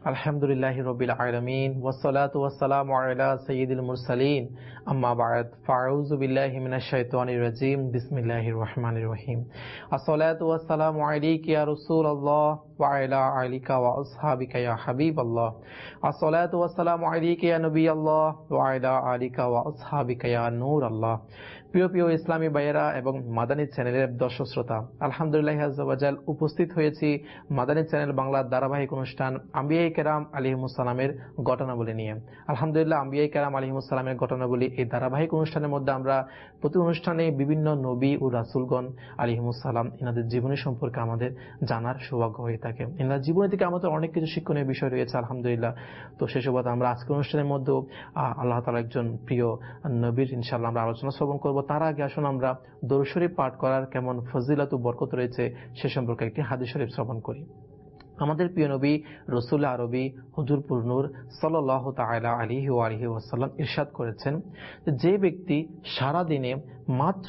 আলহামদুলিল্লাহি রাব্বিল আলামিন ওয়াসসালাতু ওয়াসসালামু আলা সাইয়্যিদিল মুরসালিন আম্মা বা'দ ফাআউযু বিল্লাহি মিনাশ শাইতানির রাজীম বিসমিল্লাহির রহমানির রহিম আসসালাতু ওয়াসসালামু আলাইকা ইয়া রাসূলুল্লাহ ওয়া আলা আলিকা ওয়া আসহাবিকা ইয়া হাবিবাল্লাহ আসসালাতু ওয়াসসালামু আলাইকা ইয়া নবিয়াল্লাহ ওয়া আলা আলিকা ওয়া আসহাবিকা ইয়া নূরাল্লাহ। প্রিয় প্রিয় ইসলামী ভাইয়েরা এবং মাদানী চ্যানেলের দর্শক শ্রোতা, আলহামদুলিল্লাহ আযজা ওয়া জাল উপস্থিত হয়েছি মাদানী চ্যানেল বাংলার ধারাবাহিক অনুষ্ঠান আম্বিয়ায়ে কেরাম আলাইহিমুস সালামের ঘটনাবলী নিয়ে। আলহামদুলিল্লাহ, আম্বিয়ায়ে কেরাম আলাইহিমুস সালামের ঘটনাবলী এই ধারাবাহিক অনুষ্ঠানের মধ্যে আমরা প্রতি অনুষ্ঠানে বিভিন্ন নবী ও রাসূলগণ আলাইহিমুস সালাম এনাদের জীবনী সম্পর্কে আমাদের জানার সৌভাগ্য হয়ে থাকে। এনাদের জীবনী থেকে আমাদের অনেক কিছু শিক্ষণীয় বিষয় রয়েছে আলহামদুলিল্লাহ। তো সেই সুবাদে আমরা আজকের অনুষ্ঠানের মধ্যে আল্লাহ তাআলার একজন প্রিয় নবীর ইনশাআল্লাহ আমরা আলোচনা শ্রবণ করব। তার আগে আসুন আমরা দরুদ শরীফ পাঠ করার কেমন ফজিলত ও বরকত রয়েছে সে সম্পর্কে একটি হাদিস শরীফ শ্রবণ করি। আমাদের প্রিয় নবী রাসূল আরবি হুজুর পুরনূর সাল্লাল্লাহু তাআলা আলাইহি ওয়া আলিহি ওয়াসাল্লাম ইরশাদ করেছেন, যে ব্যক্তি সারা দিনে মাত্র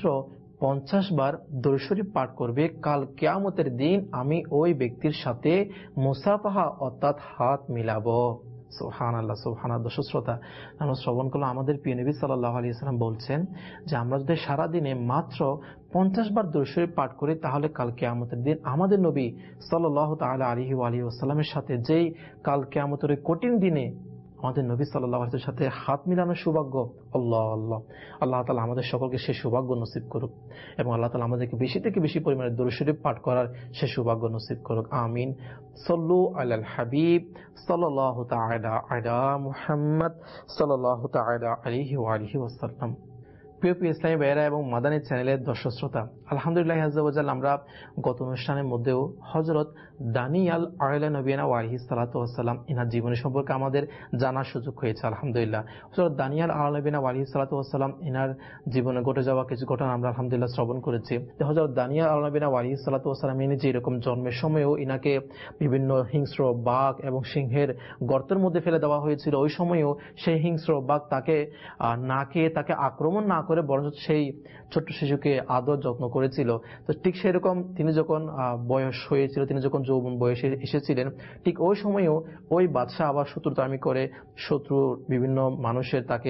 50 বার দরুদ শরীফ পাঠ করবে, কাল কিয়ামতের দিন আমি ওই ব্যক্তির সাথে মুসাফাহা অর্থাৎ হাত মিলাবো। সুবহানাল্লাহ, সুবহানাল্লাহ। দর্শক শ্রোতা, আমরা শ্রবণ করলাম আমাদের প্রিয় নবী সাল্লাল্লাহু আলাইহি ওয়াসাল্লাম বলছেন যে আমরা যদি সারা দিনে মাত্র 50 বার দরুদ শরীফ পাঠ করি, তাহলে কাল কিয়ামতের দিন আমাদের নবী সাল্লাল্লাহু তাআলা আলাইহি ওয়া আলিহি ওয়াসাল্লামের সাথে যেই কাল কিয়ামতের কঠিন দিনে আমাদের নবী সাল্লাল্লাহু আলাইহি ওয়াসাল্লামের সাথে হাত মিলানোর সৌভাগ্য, আল্লাহ আল্লাহ, আল্লাহ তাআলা আমাদের সকলকে সেই সৌভাগ্য নসিব করুক এবং আল্লাহ তাআলা আমাদেরকে বেশি থেকে বেশি পরিমাণে দরুদ শরীফ পাঠ করার সেই সৌভাগ্য নসিব করুক, আমিন। সাল্লু আলাল হাবিব সাল্লাল্লাহু তাআলা আলা মুহাম্মদ সাল্লাল্লাহু তাআলা আলাইহি ওয়া আলিহি ওয়াসাল্লাম। প্রিয় প্রিয় ইসলামী ভাইয়েরা এবং মাদানী চ্যানেলের দর্শক শ্রোতা, আলহামদুলিল্লাহ আযজা ওয়া জাল আমরা গত অনুষ্ঠানের মধ্যেও হযরত দানিয়াল আলাইহিস নবিয়িনা ওয়া আলাইহিস সালাতু ওয়াস সালাম এনার জীবনী সম্পর্কে আমাদের জানার সুযোগ হয়েছে। আলহামদুলিল্লাহ, হযরত দানিয়াল আলাইহিস নবিয়িনা ওয়া আলাইহিস সালাতু ওয়াস সালাম এনার জীবনে ঘটে যাওয়া কিছু ঘটনা আমরা আলহামদুলিল্লাহ শ্রবণ করেছি। যে হযরত দানিয়াল আলাইহিস নবিয়িনা ওয়া আলাইহিস সালাতু ওয়াস সালাম ইনি যে এরকম জন্মের সময়ও ইনাকে বিভিন্ন হিংস্র বাঘ এবং সিংহের গর্তের মধ্যে ফেলে দেওয়া হয়েছিল, ওই সময়ও সেই হিংস্র বাঘ তাকে না খেয়ে তাকে আক্রমণ না করে বরঞ্চ সেই ছোট্ট শিশুকে আদর যত্ন করেছিল। তো ঠিক সেরকম তিনি যখন বয়স হয়েছিল, তিনি যখন যৌবন বয়সে এসেছিলেন, ঠিক ওই সময়ও ওই বাদশাহ আবার শত্রুতামি করে শত্রু বিভিন্ন মানুষের তাকে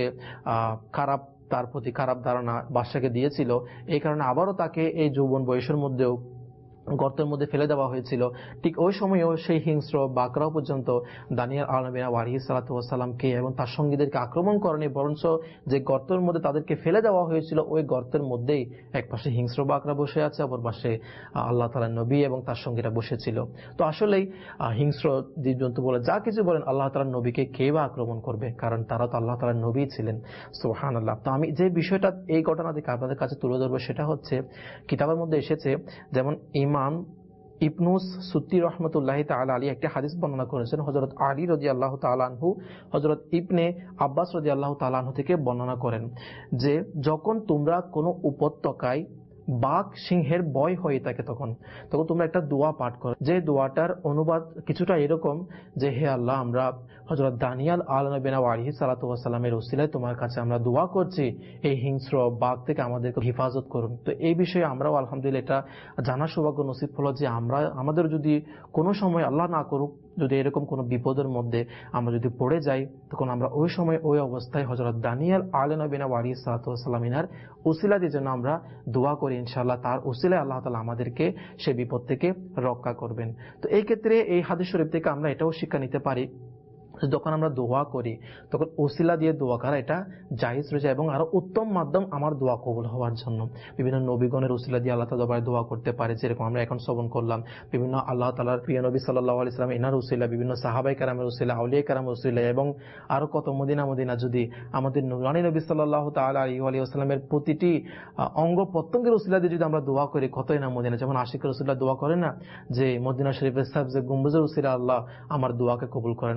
তার প্রতি খারাপ ধারণা বাদশাকে দিয়েছিল। এই কারণে আবারও তাকে এই যৌবন বয়সের মধ্যেও গর্তের মধ্যে ফেলে দেওয়া হয়েছিল। ঠিক ওই সময়ও সেই হিংস্র বাকরাও পর্যন্ত দানিয়াল আলাইহিস সালাতু ওয়াস সালামকে এবং তার সঙ্গীদেরকে আক্রমণ করেনি, বরঞ্চ যে গর্তের মধ্যে তাদেরকে ফেলে দেওয়া হয়েছিল ওই গর্তের মধ্যেই এক পাশে হিংস্র বাকরা বসে আছে, অপর পাশে আল্লাহ তাআলার নবী এবং তার সঙ্গীরা বসেছিল। তো আসলেই হিংস্র জীবজন্তু বলে যা কিছু বলেন, আল্লাহ তাআলার নবীকে কে বা আক্রমণ করবে, কারণ তারা তো আল্লাহ তাআলার নবী ছিলেন। সুবহানাল্লাহ। তো আমি যে বিষয়টা এই ঘটনা থেকে আপনাদের কাছে তুলে ধরবো সেটা হচ্ছে, কিতাবের মধ্যে এসেছে, যেমন ইমাম ইবনুস সুত্তি রহমতুল্লাহি তাআলা আলী একটি হাদিস বর্ণনা করেছেন হযরত আলী রাদিয়াল্লাহু তাআলা আনহু হযরত ইবনে আব্বাস রাদিয়াল্লাহু তাআলা আনহু থেকে বর্ণনা করেন যে যখন তোমরা কোনো উপত্যকায় বাঘ সিংহের ভয় হয়ে থাকে তখন তোমরা একটা দোয়া পাঠ করো, যে দোয়াটার অনুবাদ কিছুটা এরকম যে, হে আল্লাহ, আমরা হযরত দানিয়াল আলাইহিস সালাতু ওয়াস সালামের ওসিলায় তোমার কাছে আমরা দোয়া করছি, এই হিংস্র বাঘ থেকে আমাদেরকে হেফাজত করুন। তো এই বিষয়ে আমরাও আলহামদুলিল্লাহ এটা জানার সৌভাগ্য নসিব হলো যে আমাদের যদি কোনো সময় আল্লাহ না করুক যদি এরকম কোনো বিপদের মধ্যে আমরা যদি পড়ে যাই, তখন আমরা ওই সময় ওই অবস্থায় হযরত দানিয়াল আলাইহিস সালাতু ওয়াস সালাম এনার ওসিলা দিয়ে যেন আমরা দোয়া করি, ইনশাআল্লাহ তার ওসিলায় আল্লাহ তাআলা আমাদেরকে সেই বিপদ থেকে রক্ষা করবেন। তো এই ক্ষেত্রে এই হাদিস শরীফ থেকে আমরা এটাও শিক্ষা নিতে পারি, যখন আমরা দোয়া করি তখন ওসিলা দিয়ে দোয়া করা এটা জায়েজ রয়েছে এবং আরো উত্তম মাধ্যম আমার দোয়া কবুল হওয়ার জন্য। বিভিন্ন নবীগণের ওসিলা দিয়ে আল্লাহ তাআলা দোয়া করতে পারে, যেরকম আমরা এখন শ্রবণ করলাম বিভিন্ন আল্লাহ তাআলার প্রিয় নবী সাল্লাল্লাহু আলাইহি ওয়াসাল্লাম এনার ওসিলা, বিভিন্ন সাহাবায়ে কেরামের ওসিলা, আউলিয়া কেরামের ওসিলা এবং আরো কত মদিনা যদি আমাদের নূরানী নবী সাল্লাল্লাহু তাআলা আলাইহি ওয়াসাল্লামের প্রতিটি অঙ্গ প্রত্যঙ্গের ওসিলা দিয়ে যদি আমরা দোয়া করি, কতই না মদিনা, যেমন আশিকের রাসূলুল্লাহ দোয়া করেন না যে মদিনা শরীফের সাবজে গম্বুজের ওসিলা আল্লাহ আমার দোয়াকে কবুল করেন না, কেন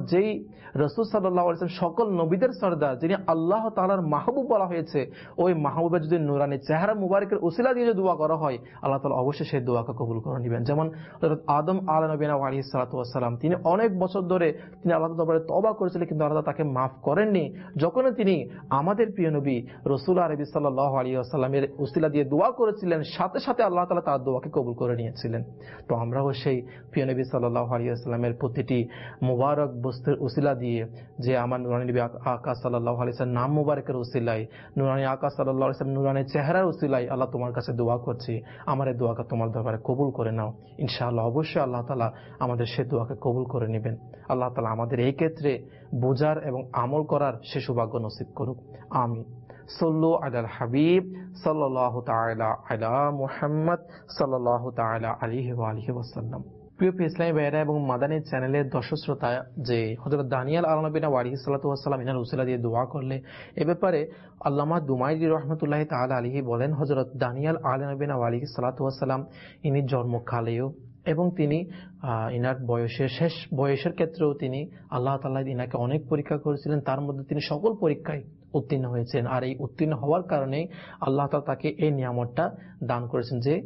যেই রাসূল সাল্লাল্লাহু আলাইহি ওয়াসাল্লাম সকল নবীদের সরদার, যিনি আল্লাহ তাআলার মাহবুব বলা হয়েছে, ওই মাহবুবের যদি নূরানি চেহারা মুবারকের উসিলা দিয়ে যদি দোয়া করা হয়, আল্লাহ তাআলা অবশ্যই সেই দোয়াকে কবুল করে নেবেন। যেমন হযরত আদম আলাইহিস সালাতু ওয়াস সালাম, তিনি অনেক বছর ধরে তিনি আল্লাহর দরবারে তওবা করেছিলেন, কিন্তু আল্লাহ তাকে মাফ করেননি। যখন তিনি আমাদের প্রিয় নবী রাসূল আরবি সাল্লাল্লাহু আলাইহি ওয়াসাল্লামের উসিলা দিয়ে দোয়া করেছিলেন, সাথে সাথে আল্লাহ তাআলা তার দোয়াকে কবুল করে নিয়েছিলেন। তো আমরাও সেই প্রিয় নবী সাল্লাল্লাহু আলাইহি ওয়াসাল্লামের প্রতিটি মুবারক বস্তুর উসিলা দিয়ে, যে আমার নুরানি নবী আকা সাল্লাল্লাহু আলাইহি ওয়াসাল্লাম নাম মুবারকের উসিলায়, নুরানি আকা সাল্লাল্লাহু আলাইহি ওয়াসাল্লাম নুরানি চেহারার উসিলায় আল্লাহ তোমার কাছে দোয়া করছি, আমার এই দোয়াকে তোমার দরবারে কবুল করে নাও। ইনশাআল্লাহ অবশ্যই আল্লাহ তাআলা আমাদের সেই দোয়াকে কবুল করে নেবেন। আল্লাহ তাআলা আমাদের এই ক্ষেত্রে বোঝার এবং আমল করার সে সৌভাগ্য নসিব করুক। আমিন। সল্লু আলাল হাবিব সাল্লাল্লাহু তাআলা আলা মুহাম্মদ সাল্লাল্লাহু তাআলা আলাইহি ওয়া আলিহি ওয়াসাল্লাম। প্রিয় ইসলামী ভাইয়েরা এবং মাদানী চ্যানেলের দর্শক শ্রোতা, যে হযরত দানিয়াল আলাইহিস সালাতু ওয়াস সালাম ইনার উসিলা দিয়ে দোয়া করলে, এ ব্যাপারে আল্লামা দুমাইরি রাহমাতুল্লাহি তাআলা আলাইহি বলেন, হযরত দানিয়াল আলাইহিস সালাতু ওয়াস সালাম ইনি জন্মকালেও এবং তিনি ইনার শেষ বয়সের ক্ষেত্রেও তিনি আল্লাহ তাআলা ইনাকে অনেক পরীক্ষা করেছিলেন, তার মধ্যে তিনি সকল পরীক্ষায় উত্তীর্ণ হয়েছেন। আর এই উত্তীর্ণ হওয়ার কারণে আল্লাহ তাআলা তাকে এই নিয়ামতটা দান করেছেন যে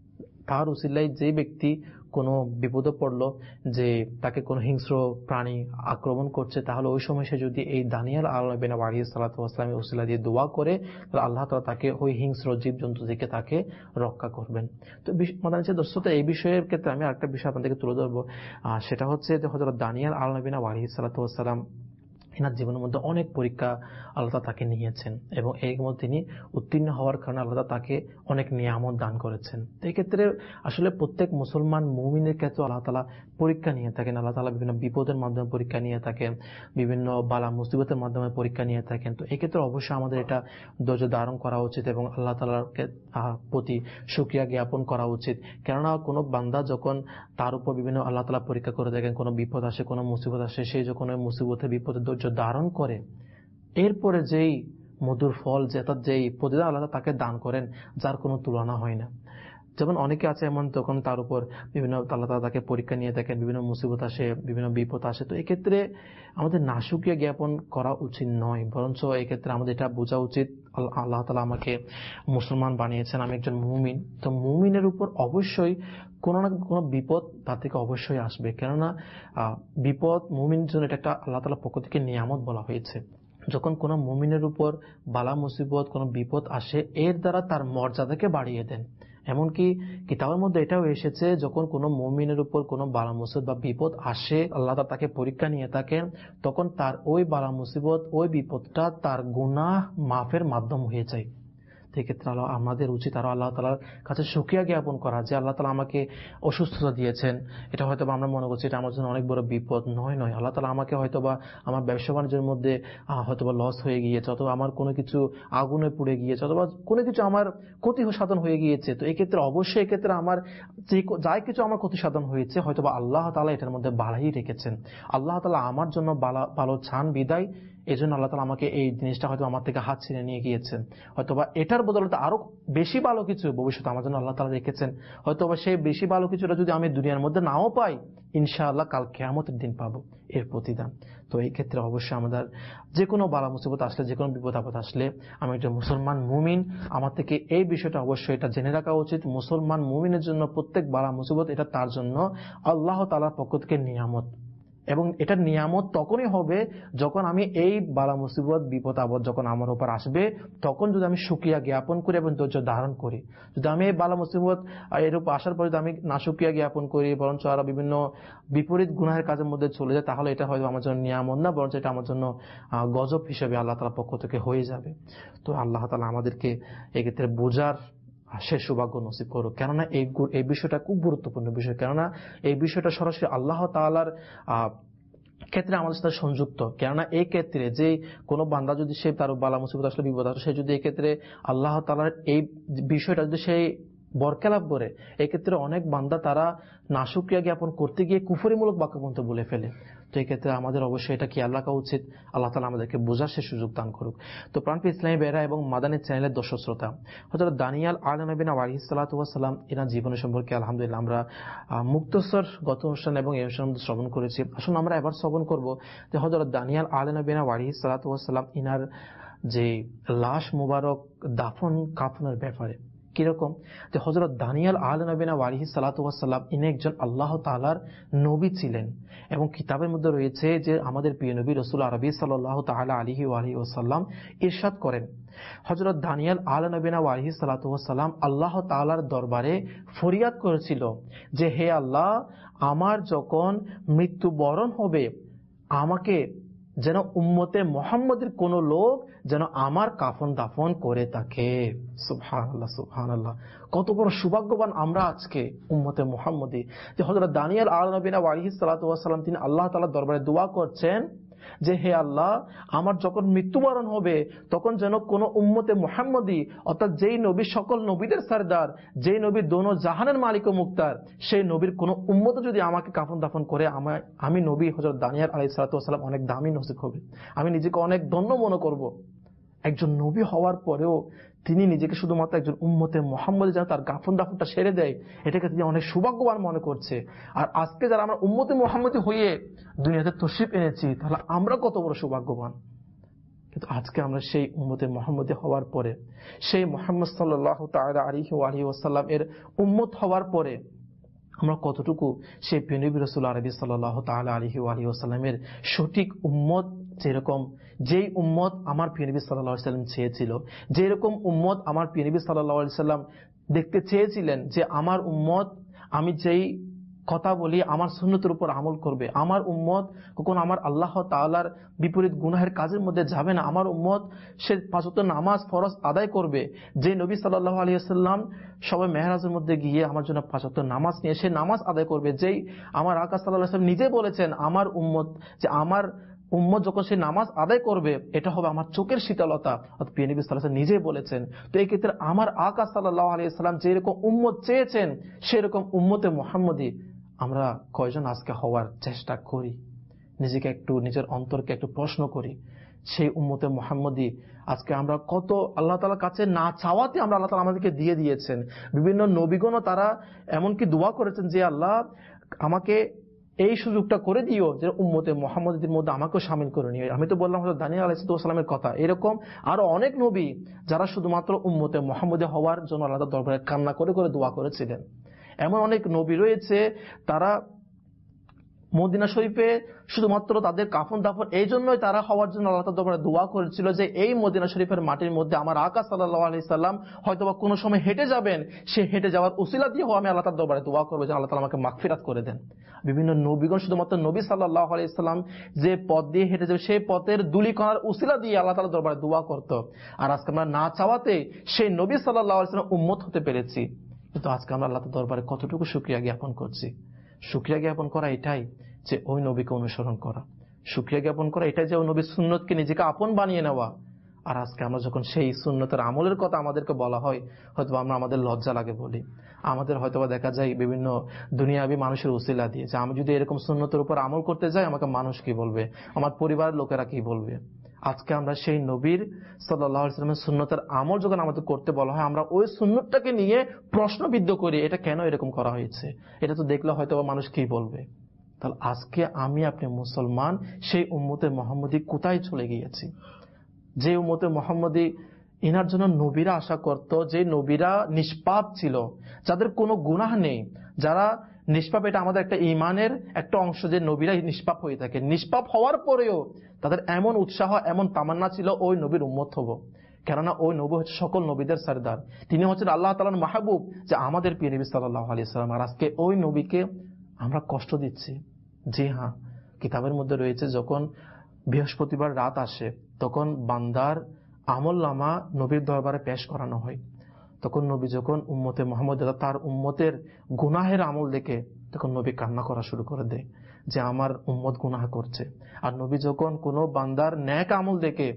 তার উসিলায় যে ব্যক্তি কোনো বিপদে পড়লো, যে তাকে কোনো হিংস্র প্রাণী আক্রমণ করছে, তাহলে ওই সময় সে যদি এই দানিয়াল আলাইহিস সালাতু ওয়াস সালামের উসিলা দিয়ে দোয়া করে, তাহলে আল্লাহ তাআলা তাকে ওই হিংস্র জীবজন্তু থেকে তাকে রক্ষা করবেন। তো মাদানী দর্শক, এই বিষয়ের ক্ষেত্রে আমি আরেকটা বিষয় আপনাদেরকে তুলে ধরবো, সেটা হচ্ছে যে হযরত দানিয়াল আলাইহিস সালাতু ওয়াস সালাম এনার জীবনের মধ্যে অনেক পরীক্ষা আল্লাহ তাকে নিয়েছেন এবং এর মধ্যে তিনি উত্তীর্ণ হওয়ার কারণে আল্লাহ তাকে অনেক নিয়ামত দান করেছেন। এই ক্ষেত্রে আসলে প্রত্যেক মুসলমান মুমিনের ক্ষেত্রে আল্লাহ তাআলা পরীক্ষা নিয়ে থাকেন। আল্লাহ তাআলা বিভিন্ন বিপদের মাধ্যমে পরীক্ষা নিয়ে থাকেন, বিভিন্ন বালা মুসিবতের মাধ্যমে পরীক্ষা নিয়ে থাকেন। তো এই ক্ষেত্রে অবশ্যই আমাদের এটা ধৈর্য ধারণ করা উচিত এবং আল্লাহ তাআলার প্রতি শুকরিয়া জ্ঞাপন করা উচিত। কেননা কোনো বান্দা যখন তার উপর বিভিন্ন আল্লাহ তাআলা পরীক্ষা করে দেখেন, কোনো বিপদ আসে, কোনো মুসিবত আসে, সেই যখন ওই মুসিবতে বিপদে ধৈর্য ধারণ করে, এরপরে যেই মধুর ফল, যেই প্রতিদান আল্লাহ তাকে দান করেন, যার কোনো তুলনা হয় না। যেমন অনেকে আছে এমন, তখন তার উপর বিভিন্ন আল্লাহ তাআলা তাকে পরীক্ষা নিয়ে থাকেন, বিভিন্ন মুসিবত আসে, বিভিন্ন বিপদ আসে। তো এক্ষেত্রে আমাদের নাশুকিয়া জ্ঞাপন করা উচিত নয়, বরঞ্চ এক্ষেত্রে আমাদের এটা বোঝা উচিত আল্লাহ তাআলা আমাকে মুসলমান বানিয়েছেন, আমি একজন মুমিন। তো মুমিনের উপর অবশ্যই কোনো না কোনো বিপদ তার থেকে অবশ্যই আসবে, কেননা বিপদ মুমিনের জন্য এটা একটা আল্লাহ তাআলার পক্ষ থেকে নিয়ামত বলা হয়েছে। যখন কোনো মুমিনের উপর বালা মুসিবত, কোনো বিপদ আসে, এর দ্বারা তার মর্যাদাকে বাড়িয়ে দেন। এমনকি কিতাবের মধ্যে এটাও এসেছে, যখন কোনো মুমিনের উপর কোনো বালা মুসিবত বা বিপদ আসে, আল্লাহ তাআলা তাকে পরীক্ষা নিয়ে থাকেন, তখন তার ওই বালা মুসিবত, ওই বিপদটা তার গুনাহ মাফের মাধ্যম হয়ে যায়। সেক্ষেত্রে আমাদের উচিত আরো আল্লাহ তাআলার কাছে শুকরিয়া জ্ঞাপন করা, যে আল্লাহ তাআলা আমাকে অসুস্থতা দিয়েছেন। এটা হয়তো আমরা মনে করছি এটা আমার জন্য অনেক বড় বিপদ। নয়, আল্লাহ তাআলা আমাকে হয়তোবা আমার ব্যবসা বাণিজ্যের মধ্যে হয়তোবা লস হয়ে গিয়েছে, অথবা আমার কোনো কিছু আগুনে পুড়ে গিয়েছে, অথবা কোনো কিছু আমার ক্ষতি সাধন হয়ে গিয়েছে। তো এই ক্ষেত্রে অবশ্যই এক্ষেত্রে আমার যাই কিছু আমার ক্ষতি সাধন হয়েছে, হয়তোবা আল্লাহ তাআলা এটার মধ্যে বাড়াই রেখেছেন। আল্লাহ তাআলা আমার জন্য ভালো চান বিদায় এই জন্য আল্লাহ তাআলা আমাকে এই জিনিসটা হয়তো আমার থেকে হাত ছিনিয়ে নিয়ে গিয়েছেন। হয়তোবা এটার বদলে আরো বেশি ভালো কিছু ভবিষ্যতে আমার জন্য আল্লাহ তাআলা রেখেছেন। হয়তোবা সেই বেশি ভালো কিছুটা যদি আমি দুনিয়ার মধ্যে নাও পাই, ইনশাআল্লাহ কাল কিয়ামতের দিন পাবো এর প্রতিদান। তো এই ক্ষেত্রে অবশ্যই আমাদের যে কোনো বালা মুসিবত আসলে, যে কোনো বিপদ আপদ আসলে, আমি একজন মুসলমান মুমিন, আমার থেকে এই বিষয়টা অবশ্যই এটা জেনে রাখা উচিত। মুসলমান মুমিনের জন্য প্রত্যেক বালা মুসিবত এটা তার জন্য আল্লাহ তাআলার পক্ষ থেকে নিয়ামত, এবং এটা নিয়ামত তখনই হবে যখন আমি এই বালা মুসিবত বিপদ আপদ যখন আমার উপর আসবে, তখন যদি আমি শুকরিয়া জ্ঞাপন করি এবং ধৈর্য ধারণ করি। যদি আমি এই বালা মুসিবত এর উপর আসার পরে যদি আমি না শুকরিয়া জ্ঞাপন করি, বরঞ্চ আরো বিভিন্ন বিপরীত গুনাহের কাজের মধ্যে চলে যায়, তাহলে এটা হয়তো আমার জন্য নিয়ামত না, বরঞ্চ এটা আমার জন্য গজব হিসেবে আল্লাহ তাআলার পক্ষ থেকে হয়ে যাবে। তো আল্লাহ তাআলা আমাদেরকে এক্ষেত্রে বোঝার সে সৌভাগ্য নসিব করুক। কেননা এই বিষয়টা খুব গুরুত্বপূর্ণ বিষয়, কেননা এই বিষয়টা সরাসরি আল্লাহ তাআলার ক্ষেত্রে আমাদের সাথে সংযুক্ত। কেননা এই ক্ষেত্রে যে কোনো বান্দা যদি সে তার বালা মুসিবত আসলে বিপদ আসলে, সে যদি এই ক্ষেত্রে আল্লাহ তাআলার এই বিষয়টা যদি সে বরকা লাভ করে। এক্ষেত্রে অনেক বান্দা তারা নাশুকরিয়া জ্ঞাপন করতে গিয়ে কুফরিমূলক বাক্য পর্যন্ত বলে ফেলে। তো এক্ষেত্রে আমাদের অবশ্যই এটা খেয়াল রাখা উচিত। আল্লাহ তাআলা আমাদেরকে বোঝার সে সুযোগ দান করুক। তো প্রাণপ্রিয় ইসলামী ভাইয়েরা এবং মাদানী চ্যানেলের দর্শক শ্রোতা, হযরত দানিয়াল আলাইহিস সালাতু ওয়াস সালাম এনার জীবনের সম্পর্কে আলহামদুলিল্লাহ আমরা মুক্তসর গত অনুষ্ঠান এবং এই অনুষ্ঠান শ্রবণ করেছি। আসুন আমরা এবার শ্রবণ করব যে হযরত দানিয়াল আলাইহিস সালাতু ওয়াস সালাম ইনার যে লাশ মুবারক দাফন কাফনের ব্যাপারে কিরকম। যে হযরত দানিয়াল আলাইহিস সালাতু ওয়াস সালাম ইনি একজন আল্লাহ তাআলার নবী ছিলেন এবং কিতাবের মধ্যে রয়েছে যে আমাদের প্রিয় নবী রাসূল আরবি সাল্লাল্লাহু তাআলা আলাইহি ওয়াসাল্লাম ইরশাদ করেন, হযরত দানিয়াল আলাইহিস সালাতু ওয়াস সালাম আল্লাহ তাআলার দরবারে ফরিয়াদ করেছিল যে হে আল্লাহ, আমার যখন মৃত্যুবরণ হবে আমাকে যেন উম্মতে মুহাম্মদের কোন লোক যেন আমার কাফন দাফন করে থাকে। সুবহানাল্লাহ, সুবহানাল্লাহ, কত বড় সৌভাগ্যবান আমরা আজকে উম্মতে মুহাম্মদী যে হযরত দানিয়াল আলাইহিস সালাতু ওয়াস সালাম তিনি আল্লাহ তাআলার দরবারে দোয়া করছেন যে হে আল্লাহ, আমার যখন মৃত্যুবরণ হবে তখন যেন কোন উম্মতে মুহাম্মদী অর্থাৎ যেই নবী সকল নবীদের সরদার, যেই নবী দোনো জাহানের মালিক ও মুক্তার, সেই নবীর কোন উম্মত যদি আমাকে কাফন দাফন করে আমি নবী হযরত দানিয়াল আলাইহিস সালাতু ওয়াস সালাম অনেক দামি নসিব হবে। আমি নিজেকে অনেক ধন্য মনে করব। একজন নবী হওয়ার পরেও তিনি নিজেকে শুধুমাত্র একজন উম্মতে মুহাম্মদী যেন তার কাফন দাফনটা সেরে দেয়, এটাকে তিনি অনেক সৌভাগ্যবান মনে করছে। আর আজকে যারা আমরা উম্মতে মুহাম্মদী হয়ে দুনিয়াতে তশরিফ এনেছি তাহলে আমরা কত বড় সৌভাগ্যবান। কিন্তু আজকে আমরা সেই উম্মতে মুহাম্মদী হওয়ার পরে, সেই মুহাম্মদ সাল্লাল্লাহু তাআলা আলাইহি ওয়াসাল্লাম এর উম্মত হওয়ার পরে আমরা কতটুকু সেই প্রিয় নবী রাসূল আরবি সাল্লাল্লাহু তাআলা আলাইহি ওয়াসাল্লামের সঠিক উম্মত, যেরকম যেই উম্মত আমার প্রিয় নবী সাল্লাল্লাহু আলাইহি ওয়াসাল্লাম চেয়েছিল, যেরকম উম্মত আমার প্রিয় নবী সাল্লাল্লাহু আলাইহি ওয়াসাল্লাম দেখতে চেয়েছিলেন যে আমার উম্মত আমি যেই কথা বলি আমার সুন্নতের উপর আমল করবে, আমার উম্মত কখনো আমার আল্লাহ তাআলার বিপরীত গুনাহের কাজের মধ্যে যাবে না, আমার উম্মত সে পাঁচ ওয়াক্ত নামাজ ফরজ আদায় করবে। যে নবী সাল্লাল্লাহু আলাইহি ওয়াসাল্লাম সবাই মেহরাজের মধ্যে গিয়ে আমার জন্য পাঁচ ওয়াক্ত নামাজ নিয়ে সে নামাজ আদায় করবে, যেই আমার আকা সাল্লাল্লাহু আলাইহি ওয়াসাল্লাম নিজে বলেছেন আমার উম্মত যে আমার উম্মত যখন সে নামাজ আদায় করবে এটা হবে আমার চোখের শীতলতা, অর্থাৎ প্রিয় নবী সাল্লাল্লাহু আলাইহি ওয়াসাল্লাম নিজেই বলেছেন। তো এই ক্ষেত্রে আমার আকা সাল্লাল্লাহু আলাইহি ওয়াসাল্লাম যেরকম উম্মত চেয়েছেন সেরকম উম্মতে মুহাম্মদী আমরা কয়জন আজকে হওয়ার চেষ্টা করি? নিজেকে একটু, নিজের অন্তরকে একটু প্রশ্ন করি। সেই উম্মতে মুহাম্মদী আজকে আমরা কত আল্লাহ তাআলার কাছে না চাওয়াতে আমরা আল্লাহ তাআলা আমাদেরকে দিয়ে দিয়েছেন। বিভিন্ন নবীগণও তারা এমনকি দোয়া করেছেন যে আল্লাহ আমাকে এই সুযোগটা করে দিও যে উম্মতে মুহাম্মদীর মধ্যে আমাকেও শামিল করে নিও। আমি তো বললাম হযরত দানিয়াল আলাইহিস সালামের কথা, এরকম আরো অনেক নবী যারা শুধুমাত্র উম্মতে মুহাম্মদী হওয়ার জন্য আল্লাহর দরবারে কান্না করে করে দোয়া করেছিলেন। এমন অনেক নবী রয়েছে তারা মদিনা শরীফে শুধুমাত্র তাদের কাফন দাফন এই জন্যই তারা হওয়ার জন্য আল্লাহ তাআলার দরবারে দোয়া করেছিল যে এই মদিনা শরীফের মাটির মধ্যে আমার আকা সাল্লাল্লাহু আলাইহি সাল্লাম হয়তোবা কোনো সময় হেঁটে যাবেন, সে হেঁটে যাওয়ার উসিলা দিয়ে আমি আল্লাহ তাআলার দরবারে দোয়া করব যে আল্লাহ তাআলা আমাকে মাগফিরাত করে দেন। বিভিন্ন নবীগণ শুধুমাত্র নবী সাল্লাল্লাহু আলাইহি সাল্লাম যে পথ দিয়ে হেঁটে যাবে সেই পথের ধুলিকণার উসিলা দিয়ে আল্লাহ তাআলার দরবারে দোয়া করত। আর আজকে আমরা না চাওয়াতে সেই নবী সাল্লাল্লাহু আলাইহি সাল্লাম উম্মত হতে পেরেছি। কিন্তু আজকে আমরা আল্লাহ তাআলার দরবারে কতটুকু শুকরিয়া জ্ঞাপন করছি? শুকরিয়া জ্ঞাপন করা এটাই যে ওই নবীকে অনুসরণ করা, শুকরিয়া জ্ঞাপন করা এটাই যে ওই নবীর সুন্নতকে নিজেকে আপন বানিয়ে নেওয়া। আর আজকে আমরা যখন সেই সুন্নতের আমলের কথা আমাদেরকে বলা হয় হয়তো আমরা আমাদের লজ্জা লাগে বলি, আমাদের হয়তোবা দেখা যায় বিভিন্ন দুনিয়াবি মানুষের উসিলা দিয়ে যে আমি যদি এরকম সুন্নতের উপর আমল করতে যাই আমাকে মানুষ কি বলবে, আমার পরিবারের লোকেরা কি বলবে। আজকে আমরা সেই নবীর সাল্লাল্লাহু আলাইহি ওয়াসাল্লামের সুন্নতের আমল যখন আমাদের করতে বলা হয় আমরা ওই সুন্নতটাকে নিয়ে প্রশ্নবিদ্ধ করি, এটা কেন এরকম করা হয়েছে, এটা তো দেখলে হয়তো মানুষ কি বলবে। তাহলে আজকে আমি আপনি মুসলমান সেই উম্মতে মুহাম্মদী কোথায় চলে গিয়েছি? যে উম্মতে মুহাম্মদী ইনার জন্য নবীরা আশা করত, যে নবীরা নিষ্পাপ ছিল, যাদের কোনো গুনাহ নেই, যারা নিষ্পাপ, এটা আমাদের একটা ঈমানের একটা অংশ যে নবীরা নিষ্পাপ হয়ে থাকে। নিষ্পাপ হওয়ার পরেও তাদের এমন উৎসাহ, এমন তামান্না ছিল ওই নবীর উম্মত হব, কেননা ওই নবী হচ্ছে সকল নবীদের সরদার, তিনি হচ্ছেন আল্লাহ তাআলার মাহবুব, যে আমাদের প্রিয় নবী সাল্লাল্লাহু আলাইহি ওয়াসাল্লাম। আর আজকে ওই নবীকে আমরা কষ্ট দিচ্ছি। জি হ্যাঁ, কিতাবের মধ্যে রয়েছে যখন বৃহস্পতিবার রাত আসে তখন বান্দার আমলনামা নবীর দরবারে পেশ করানো হয়। তখন নবী যখন উম্মতে মুহাম্মদ তার উম্মতের গুনাহের আমল দেখে তখন নবী কান্না করা শুরু করে দেয় যে আমার উম্মত গুনাহ করছে। আর নবী যখন কোনো বান্দার নেক আমল দেখে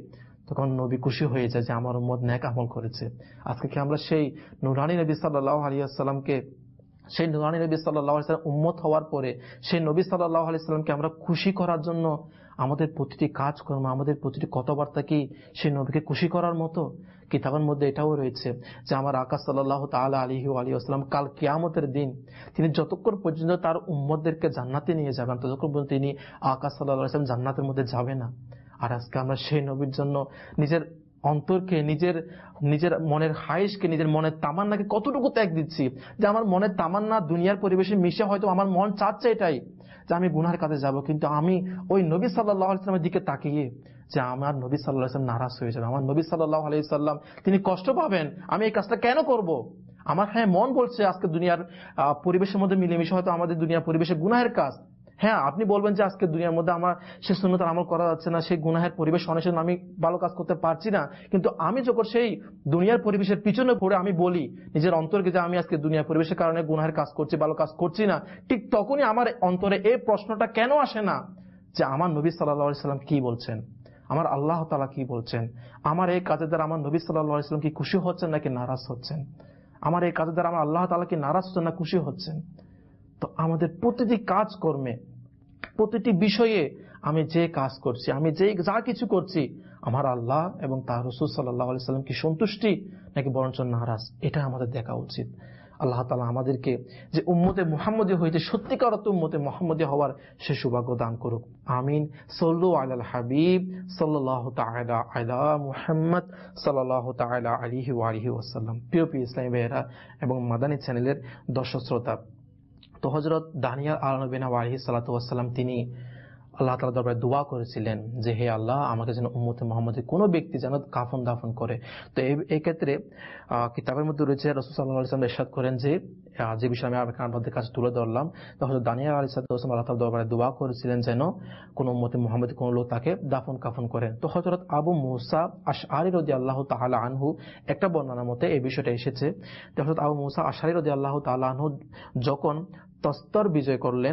তখন নবী খুশি হয়ে যায় যে আমার উম্মত নেক আমল করেছে। আজকে কি আমরা সেই নুরানি নবী সাল্লাল্লাহু আলাইহি ওয়াসাল্লামকে, সেই নুরানি নবী সাল্লাল্লাহু আলাইহি ওয়াসাল্লাম উম্মত হওয়ার পরে সেই নবী সাল্লাল্লাহু আলাইহি ওয়াসাল্লামকে আমরা খুশি করার জন্য আমাদের প্রতিটি কাজকর্ম, আমাদের প্রতিটি কথাবার্তা কি সেই নবীকে খুশি করার মতো? কিতাবের মধ্যে এটাও রয়েছে যে আমার আকা সাল্লাল্লাহু তাআলা আলাইহি ওয়া আলিহি ওয়াসাল্লাম কাল কিয়ামতের দিন তিনি যতক্ষণ পর্যন্ত তার উম্মতদেরকে জান্নাতে নিয়ে যাবেন ততক্ষণ পর্যন্ত তিনি আকা সাল্লাল্লাহু আলাইহি ওয়াসাল্লাম জান্নাতের মধ্যে যাবে না। আর আজকে আমরা সেই নবীর জন্য নিজের অন্তরকে, নিজের মনের হাইশকে, নিজের মনের তামান্নাকে কতটুকু ত্যাগ দিচ্ছি যে আমার মনের তামান্না দুনিয়ার পরিবেশে মিশে হয়তো আমার মন চাচ্ছে এটাই যে আমি গুনাহের কাজে যাব, কিন্তু আমি ওই নবী সাল্লাল্লাহু আলাইহি ওয়াসাল্লামের দিকে তাকিয়ে যে আমার নবী সাল্লাল্লাহু আলাইহি ওয়াসাল্লাম নারাজ হয়ে যাবে, আমার নবী সাল্লাল্লাহু আলাইহি ওয়াসাল্লাম তিনি কষ্ট পাবেন, আমি এই কাজটা কেন করব? আমার মন বলছে আজকে দুনিয়ার পরিবেশের মধ্যে মিলেমিশে হয়তো আমাদের দুনিয়ার পরিবেশে গুনাহের কাজ। আপনি বলবেন যে আজকে দুনিয়ার মধ্যে আমার সে সুন্নতের আমল করা যাচ্ছে না, সেই গুনাহের পরিবেশ অনুসারে আমি ভালো কাজ করতে পারছি না, কিন্তু আমি যখন সেই দুনিয়ার পরিবেশের পিছনে পড়ে আমি বলি নিজের অন্তরকে যে আমি আজকে দুনিয়ার পরিবেশের কারণে গুনাহের কাজ করছি, ভালো কাজ করছি না, ঠিক তখনই আমার অন্তরে এই প্রশ্নটা কেন আসে না যে আমার নবী সাল্লাল্লাহু আলাইহি ওয়াসাল্লাম কি বলছেন, আমার আল্লাহ তাআলা কি বলছেন, আমার এই কাজের দ্বারা আমার নবী সাল্লাল্লাহু আলাইহি ওয়াসাল্লাম কি খুশি হচ্ছেন নাকি নারাজ হচ্ছেন, আমার এই কাজের দ্বারা আমার আল্লাহ তাআলা কি নারাজ হচ্ছেন না খুশি হচ্ছেন? তো আমাদের প্রতিটি কাজ কর্মে, প্রতিটি বিষয়ে আমি যে কাজ করছি, আমি যে যা কিছু করছি, আমার আল্লাহ এবং তার রাসূল সাল্লাল্লাহু আলাইহি ওয়াসাল্লাম কি সন্তুষ্টি নাকি বরঞ্চ নারাজ, এটা আমাদের দেখা উচিত। আল্লাহ তাআলা আমাদেরকে যে উম্মতে মুহাম্মদী হইতে সত্যিকার অর্থে উম্মতে মুহাম্মদী হওয়ার সে সৌভাগ্য দান করুক। আমিন। সাল্লু আলাল হাবিব সাল্লাল্লাহু তাআলা আলা মুহাম্মদ সাল্লাল্লাহু তাআলা আলাইহি ওয়া আলিহি ওয়াসাল্লাম। প্রিয় ইসলামী ভাইয়েরা এবং মাদানী চ্যানেলের দর্শক শ্রোতা, তো হযরত দানিয়াল আলাইহিস সালাতু ওয়াস সালাম তিনি আল্লাহ তাআলার দরবারে দোয়া করেছিলেন যে হে আল্লাহ, আমাকে যেন উম্মতে মুহাম্মদের কোনো ব্যক্তি যেন কাফন দাফন করে। তো এই ক্ষেত্রে কিতাবের মধ্যে রয়েছে রাসূল সাল্লাল্লাহু আলাইহি ওয়াসাল্লাম ইরশাদ করেন যে বিষয় আমি আপনাদের কাছে তুলে ধরলাম, তো হযরত দানিয়াল আলাইহিস সালাম আল্লাহ তাআলার দরবারে দোয়া করেছিলেন যেন কোন উম্মতে মুহাম্মদের কোন লোক তাকে দাফন কাফন করেন। তো হযরত আবু মুসা আশআরী রাদিয়াল্লাহু তাআলা আনহু একটা বর্ণনা মতে এই বিষয়টা এসেছে যে হযরত আবু মুসা আশআরী রাদিয়াল্লাহু তাআলা আনহু যখন তস্তর বিজয় করলেন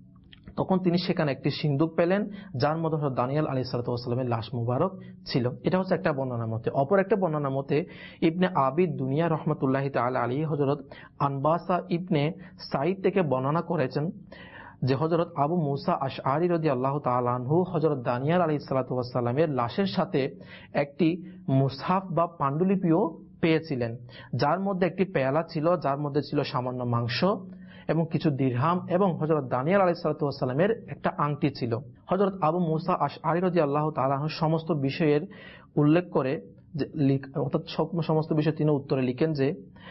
তখন তিনি সেখানে একটি সিন্দুক পেলেন যার মধ্যে হযরত দানিয়াল আলাইহিস সালাতু ওয়াস সালামের লাশ মুবারক ছিল। এটা হচ্ছে একটা বর্ণনা মতে। অপর একটা বর্ণনা মতে ইবনে আবিদ দুনিয়া রহমাতুল্লাহি তাআলা আলাইহি হযরত আনবাসা ইবনে সাঈদ থেকে বর্ণনা করেছেন যে হযরত আবু মুসা আশআরী রাদিয়াল্লাহু তাআলা আনহু হযরত দানিয়াল আলাইহিস সালাতু ওয়াস সালামের লাশের সাথে একটি মুসহাফ বা পান্ডুলিপিও পেয়েছিলেন, যার মধ্যে একটি পেয়ালা ছিল, যার মধ্যে ছিল সামান্য মাংস এবং কিছু দিরহাম, এবং হযরত দানিয়াল আলাইহিস সালাতু ওয়াস সালামের একটা আংটি ছিল। হযরত আবু মুসা আশআরী রাদিয়াল্লাহু তাআলা আনহু সমস্ত বিষয়ের উল্লেখ করে অর্থাৎ সমস্ত বিষয় তিনি উত্তরে লিখেন যে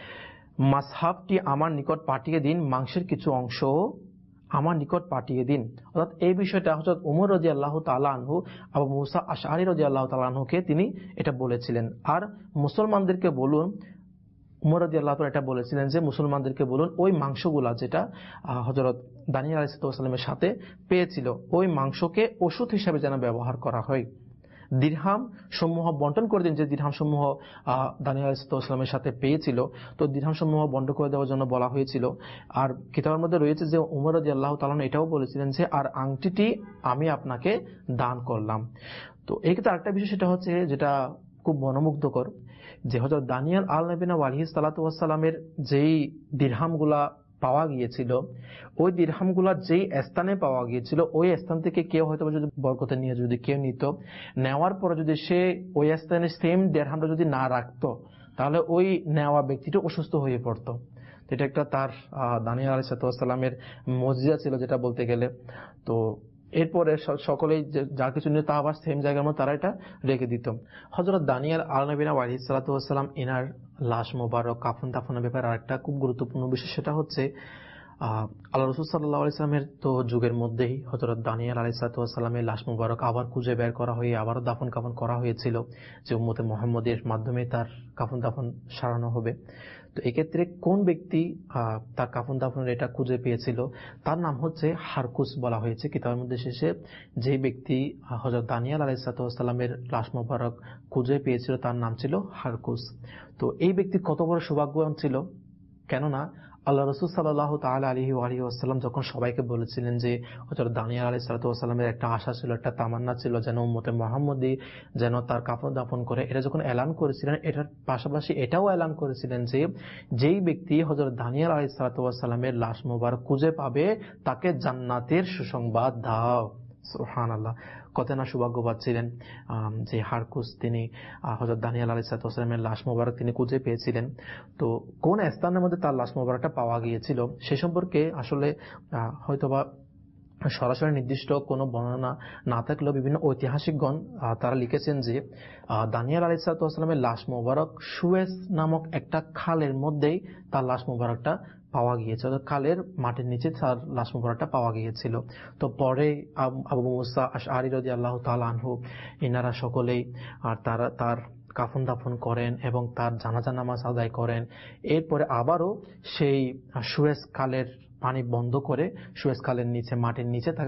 মাসহাবটি আমার নিকট পাঠিয়ে দিন, মাংসের কিছু অংশ আমার নিকট পাঠিয়ে দিন। অর্থাৎ এই বিষয়টা হযরত উমর রাদিয়াল্লাহু তাআলা আনহু আবু মুসা আশআরী রাদিয়াল্লাহু তাআলা আনহুকে তিনি এটা বলেছিলেন। আর মুসলমানদেরকে বলুন, উমর রাদিয়াল্লাহু তাআলা এটা বলেছিলেন যে মুসলমানদেরকে বলুন ওই মাংসগুলা যেটা হযরত দানিয়াল আলাইহিস সালামের সাথে পেয়েছিল ওই মাংসকে ওষুধ হিসেবে যেন ব্যবহার করা হয়। দিরহাম সমূহ বন্টন করে দিন, যে দিরহাম সমূহ দানিয়াল আলাইহিস সালামের সাথে পেয়েছিল, তো দিরহাম সমূহ বন্টন করে দেওয়ার জন্য বলা হয়েছিল। আর কিতাবের মধ্যে রয়েছে যে উমর রাদিয়াল্লাহু তাআলা এটাও বলেছিলেন যে আর আংটিটি আমি আপনাকে দান করলাম। তো এই ক্ষেত্রে আরেকটা বিষয় সেটা হচ্ছে যেটা খুব মনোমুগ্ধকর যে হযরত দানিয়াল আলাইহিস সালাতু ওয়াস সালামের যেই দিরহামগুলা পাওয়া গিয়েছিল, ওই দিরহামগুলা যেই স্থানে পাওয়া গিয়েছিল ওই স্থান থেকে কেউ হয়তো যদি বরকতে নিয়ে যদি কেউ নিত, নেওয়ার পরে যদি সে ওই স্থানে সেম দিরহামটা যদি না রাখতো তাহলে ওই নেওয়া ব্যক্তিটা অসুস্থ হয়ে পড়তো। এটা একটা তার দানিয়াল আলাইহিস সালামের মুজিজা ছিল যেটা বলতে গেলে। তো এরপরে সকলেই যা কিছু নিয়ে তা আবার সেম জায়গার মধ্যে তারা এটা রেখে দিত। হযরত দানিয়াল আলাইহিস সালাতু ওয়াস সালাম এনার লাশ মোবারক কাফন দাফনের ব্যাপারে আরেকটা খুব গুরুত্বপূর্ণ বিষয় সেটা হচ্ছে আল্লাহ রাসূল সাল্লাল্লাহু আলাইহি ওয়াসাল্লামের তো যুগের মধ্যেই হযরত দানিয়াল আলাইহিস সালামের লাশ মোবারক আবার খুঁজে বের করা হয়ে আবারও দাফন কাফন করা হয়েছিল যে উম্মতে মুহাম্মদের মাধ্যমে তার কাফন দাফন সারানো হবে। তো এক্ষেত্রে কোন ব্যক্তি তার কাফন দাফনের এটা খুঁজে পেয়েছিল তার নাম হচ্ছে হারকুস বলা হয়েছে কিতাবের মধ্যে শেষে। যে ব্যক্তি হযরত দানিয়াল আলাইহিস সালামের লাশ মোবারক খুঁজে পেয়েছিল তার নাম ছিল হারকুস। তো এই ব্যক্তি কত বড় সৌভাগ্যবান ছিল, কেননা আল্লাহ রাসূল সাল্লাল্লাহু তাআলা আলাইহি ওয়া আলিহি ওয়াসাল্লাম যখন সবাইকে বলেছিলেন যে হযরত দানিয়েল আলাইহিস সালাতু ওয়াসাল্লামের একটা আশা ছিল, একটা তামান্না ছিল যেন উম্মতে মুহাম্মদী যেন তার কাফন দাফন করে, এটা যখন এলান করেছিলেন, এটার পাশাপাশি এটাও এলান করেছিলেন যে যেই ব্যক্তি হযরত দানিয়েল আলাইহিস সালাতু ওয়াসাল্লামের লাশ মোবারক খুঁজে পাবে তাকে জান্নাতের সুসংবাদ দাও। সুবহানাল্লাহ, কত না সৌভাগ্যবান ছিলেন যে হারকুস তিনি হযরত দানিয়েল আলাইহিস সালামের লাশ মোবারক তিনি খুঁজে পেয়েছিলেন। তো কোন স্থানের মধ্যে তার লাশ মোবারকটা পাওয়া গিয়েছিল সে সম্পর্কে আসলে হয়তোবা সরাসরি নির্দিষ্ট কোনো বর্ণনা না থাকলেও বিভিন্ন ঐতিহাসিকগণ তারা লিখেছেন যে দানিয়েল আলাইহিস সালামের লাশ মোবারক সুয়েজ নামক একটা খালের মধ্যেই তার লাশ মোবারকটা পাওয়া গিয়েছিল, খালের মাটির নিচে তার লাশ মোবারকটা পাওয়া গিয়েছিল। তো পরে আবু মুসা আশআরী রাদিয়াল্লাহু তাআলা আনহু ইনারা সকলেই আর তার কাফন দাফন করেন এবং তার জানাজা নামাজ আদায় করেন। এরপরে আবারও সেই সুয়েজ খালের পানি বন্ধ করে সুয়েজ খালের নিচে মাটির নিচে তাকে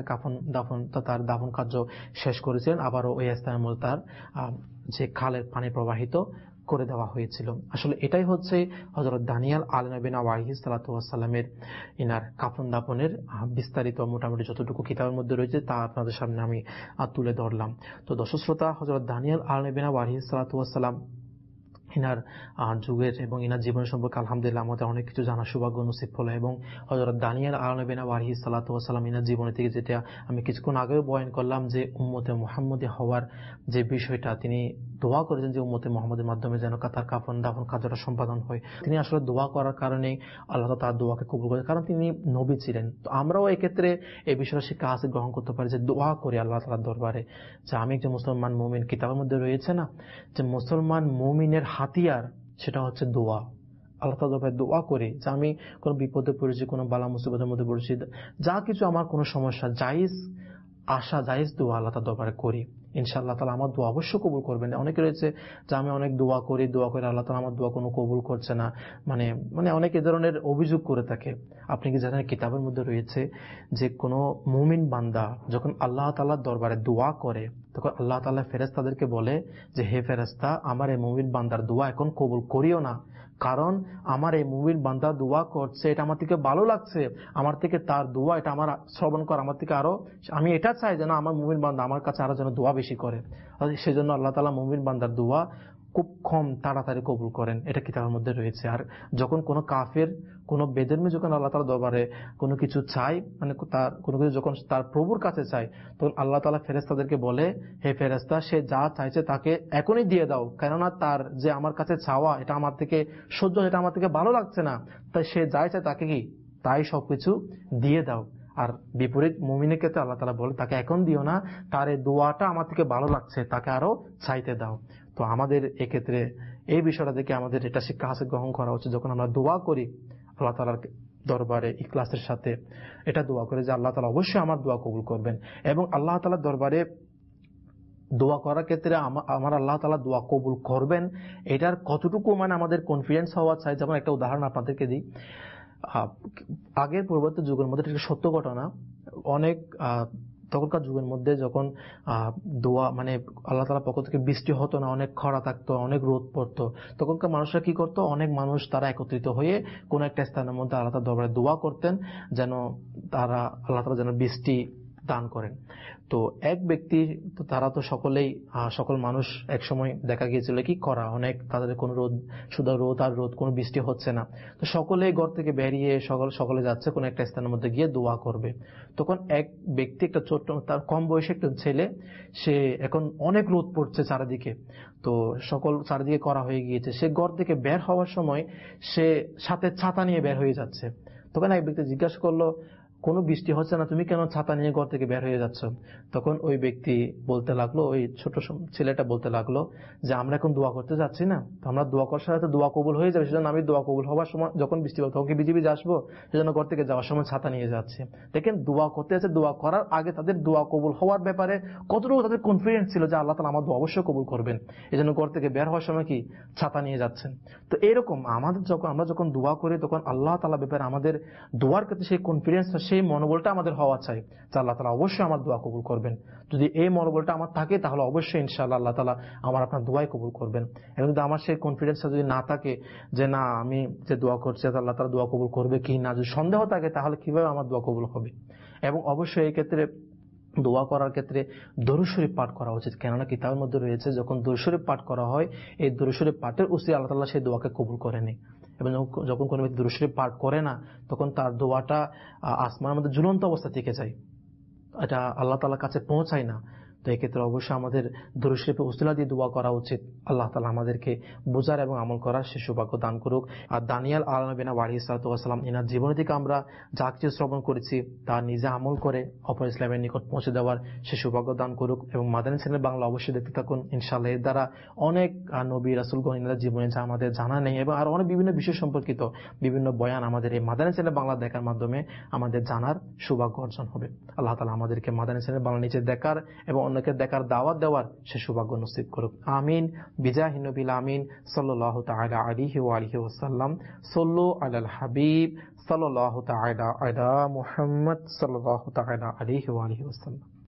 তার দাফন কার্য শেষ করেছিলেন। আবারও ওই স্থানের মধ্যে তার যে খালের পানি প্রবাহিত করে দেওয়া হয়েছিল। আসলে এটাই হচ্ছে হযরত দানিয়েল আলাইহিস সালাতু ওয়াস সালামের ইনার কাফন দাফনের বিস্তারিত মোটামুটি যতটুকু কিতাবের মধ্যে রয়েছে তা আপনাদের সামনে আমি তুলে ধরলাম। তো দর্শক শ্রোতা, হযরত দানিয়েল আলাইহিস সালাতু ওয়াস সালাম ইনার যুগের এবং ইনার জীবন সম্পর্কে আলহামদুলিল্লাহ আমাদের অনেক কিছু জানার সৌভাগ্য নসিব হলো। এবং হযরত দানিয়েল আলাইহিস সালাতু ওয়াস সালাম ইনার জীবন থেকে যেটা আমি কিছুক্ষণ আগেও বয়ান করলাম যে উম্মতে মুহাম্মদী হওয়ার যে বিষয়টা, তিনি দোয়া করেছেন যে উম্মতে মুহাম্মদের মাধ্যমে যেন তার কাফন দাফন কাজটা সম্পাদন হয়। তিনি আসলে দোয়া করার কারণে আল্লাহ তার দোয়াকে কবুল করেন, কারণ তিনি নবী ছিলেন। তো আমরাও এই ক্ষেত্রে এই বিষয়টা শিক্ষা হাসিল গ্রহণ করতে পারি যে দোয়া করি আল্লাহ তাআলার দরবারে যে আমি একজন মুসলমান মুমিন। কিতাবের মধ্যে রয়েছে না যে মুসলমান মুমিনের হাতিয়ার, সেটা হচ্ছে দোয়া। আল্লাহ তাআলার দরবারে দোয়া করি যে আমি কোনো বিপদে পড়েছি, কোনো বালা মুসিবতের মধ্যে পড়েছি, যা কিছু আমার কোনো সমস্যা, জায়েজ আশা জায়েজ দোয়া আল্লাহ তাআলার দরবারে করি, ইনশাআল্লাহ তাআলা আমার দোয়া অবশ্য কবুল করবেন। অনেকে রয়েছে যে আমি অনেক দোয়া করি আল্লাহ তাআলা আমার দোয়া কোনো কবুল করছে না, মানে অনেক এ ধরনের অভিযোগ করে থাকে। আপনি কি জানেন কিতাবের মধ্যে রয়েছে যে কোনো মুমিন বান্দা যখন আল্লাহ তাআলার দরবারে দোয়া করে তখন আল্লাহ তাআলা ফেরেশতাদেরকে বলে যে হে ফেরেশতা, আমার এই মুমিন বান্দার দোয়া এখন কবুল করিও না, কারণ আমার এই মুমিন বান্দা দোয়া করছে, এটা আমার থেকে ভালো লাগছে, আমার থেকে তার দোয়া এটা আমার শ্রবণ কর, আমার থেকে আরো আমি এটা চাই যেন আমার মুমিন বান্দা আমার কাছে আরো যেন দোয়া বেশি করে। সেজন্য আল্লাহ তাআলা মুমিন বান্দার দোয়া খুব কম তাড়াতাড়ি কবুল করেন, এটা কিতাবের মধ্যে রয়েছে। আর যখন কোনো কাফের কোনো বেদর্মী যখন আল্লাহ তাআলা দরবারে কোনো কিছু চায়, মানে তার কোনো কিছু যখন তার প্রভুর কাছে চায়, তখন আল্লাহ তাআলা ফেরেশতাদেরকে বলে হে ফেরেশতা, সে যা চাইছে তাকে এখনই দিয়ে দাও, কেননা তার যে আমার কাছে চাওয়া এটা আমার থেকে সহ্য, এটা আমার থেকে ভালো লাগছে না, তাই সে যাই চায় তাকে কি তাই সবকিছু দিয়ে দাও। আর বিপরীত মুমিনের ক্ষেত্রে আল্লাহ তাআলা বলে তাকে এখন দিও না, তার এই দোয়াটা আমার থেকে ভালো লাগছে, তাকে আরো চাইতে দাও। তো আমাদের এক্ষেত্রে এই বিষয়টা থেকে আমাদের এটা শিক্ষা হাসিল গ্রহণ করা উচিত, যখন আমরা দোয়া করি আল্লাহ তাআলার দরবারে ইখলাসের সাথে এটা দোয়া করে যে আল্লাহ তাআলা অবশ্যই আমার দোয়া কবুল করবেন। এবং আল্লাহ তাআলার দরবারে দোয়া করার ক্ষেত্রে আমার আল্লাহ তাআলা দোয়া কবুল করবেন এটার কতটুকু মানে আমাদের কনফিডেন্স হওয়া চাই। যেমন একটা উদাহরণ আপনাদেরকে দিই, আগের পূর্ববর্তী যুগের মধ্যে একটা সত্য ঘটনা, অনেক তখনকার যুগের মধ্যে যখন দোয়া মানে আল্লাহ তাআলার পক্ষ থেকে বৃষ্টি হতো না, অনেক খরা থাকতো, অনেক রোদ পড়তো, তখনকার মানুষরা কি করতো, অনেক মানুষ তারা একত্রিত হয়ে কোন একটা স্থানের মধ্যে আল্লাহ তাআলার দরবারে দোয়া করতেন যেন আল্লাহ তাআলা যেন বৃষ্টি দান করেন। তো এক ব্যক্তি, তো তারা তো সকল মানুষ একসময় দেখা গিয়েছিল কি করা, অনেক তাদের কোনো শুধু রোদ আর রোদ, কোনো বৃষ্টি হচ্ছে না, তো সকলেই ঘর থেকে বেরিয়ে সকলে যাচ্ছে কোন একটা স্থানের মধ্যে গিয়ে দোয়া করবে। তখন এক ব্যক্তি, একটা ছোট্ট তার কম বয়সী একটা ছেলে, সে এখন অনেক রোদ পড়ছে চারিদিকে, তো চারিদিকে করা হয়ে গিয়েছে, সে ঘর থেকে বের হওয়ার সময় সে সাথে ছাতা নিয়ে বের হয়ে যাচ্ছে। তখন এক ব্যক্তি জিজ্ঞাসা করলো, কোনো বৃষ্টি হচ্ছে না, তুমি কেন ছাতা নিয়ে ঘর থেকে বের হয়ে যাচ্ছ? তখন ওই ব্যক্তি বলতে লাগলো, ওই ছোট ছেলেটা বলতে লাগলো যে আমরা এখন দোয়া করতে যাচ্ছি না, তো আমরা দোয়া করার সাথে দোয়া কবুল হয়ে যাবে, সেজন্য আমি দোয়া কবুল হওয়ার সময় যখন বৃষ্টি হবে তখন ভিজে আসবো, সেজন্য ঘর থেকে যাওয়ার সময় ছাতা নিয়ে যাচ্ছি। দেখেন, দোয়া করতে যাচ্ছে, দোয়া করার আগে তাদের দোয়া কবুল হওয়ার ব্যাপারে কতটুকু তাদের কনফিডেন্স ছিল যে আল্লাহ তাআলা আমার দোয়া অবশ্যই কবুল করবেন, এই জন্য ঘর থেকে বের হওয়ার সময় কি ছাতা নিয়ে যাচ্ছেন। তো এরকম আমরা যখন দোয়া করি তখন আল্লাহ তাআলা ব্যাপারে আমাদের দোয়ার ক্ষেত্রে সেই কনফিডেন্সটা সেই মনোবলটা আমাদের হওয়া চাই যে আল্লাহ তাআলা অবশ্যই আমার দোয়া কবুল করবেন। যদি এই মনোবলটা আমার থাকে তাহলে অবশ্যই ইনশাআল্লাহ আল্লাহ তাআলা আমার আপনার দোয়াই কবুল করবেন। এবং যদি আমার সেই কনফিডেন্সটা যদি না থাকে যে না আমি যে দোয়া করছি আল্লাহ তাআলা দোয়া কবুল করবে কি না, যদি সন্দেহ থাকে তাহলে কিভাবে আমার দোয়া কবুল হবে। এবং অবশ্যই এই ক্ষেত্রে দোয়া করার ক্ষেত্রে দরুদ শরীফ পাঠ করা উচিত, কেননা কিতাবের মধ্যে রয়েছে যখন দরুদ শরীফ পাঠ করা হয় এই দরুদ শরীফ পাঠের উসিলায় আল্লাহ তাআলা সেই দোয়াকে কবুল করে নেয়। এবং যখন কোনো ব্যক্তি দরুদ শরীফ পাঠ করে না তখন তার দোয়াটা আসমানের মধ্যে ঝুলন্ত অবস্থা থেকে যায়, এটা আল্লাহ তাআলার কাছে পৌঁছায় না। তো এক্ষেত্রে অবশ্যই আমাদের দরুদ শরীফের উসিলা দিয়ে দোয়া করা উচিত। আল্লাহ তাআলা আমাদেরকে বোঝার এবং আমল করার সে সৌভাগ্য দান করুক। আর দানিয়েল আলাইহিস সালাম ইনার জীবনী থেকে আমরা যা কিছু শ্রবণ করেছি তা নিজে আমল করে অপর ইসলামের নিকট পৌঁছে দেওয়ার সে সৌভাগ্য দান করুক। এবং মাদানী চ্যানেল বাংলা অবশ্যই দেখতে থাকুন, ইনশাআল্লাহ এর দ্বারা অনেক নবী রাসূলগণ ইনাদের জীবনে যা আমাদের জানা নেই এবং আর অনেক বিভিন্ন বিষয় সম্পর্কিত বিভিন্ন বয়ান আমাদের এই মাদানী চ্যানেল বাংলা দেখার মাধ্যমে আমাদের জানার সৌভাগ্য অর্জন হবে। আল্লাহ তাআলা আমাদেরকে মাদানী চ্যানেল বাংলা নিচে দেখার এবং অন্যকে দেখার দাওয়াত দেওয়ার সে সৌভাগ্য নসিব করুক। আমিন বিজাহি নবিল আমিন সাল্লাল্লাহু তাআলা আলাইহি ওয়া আলিহি ওয়াসাল্লাম। সাল্লু আলাল হাবিব সাল্লাল্লাহু তাআলা আলা মুহাম্মদ সাল্লাল্লাহু তাআলা আলাইহি ওয়া আলিহি ওয়াসাল্লাম।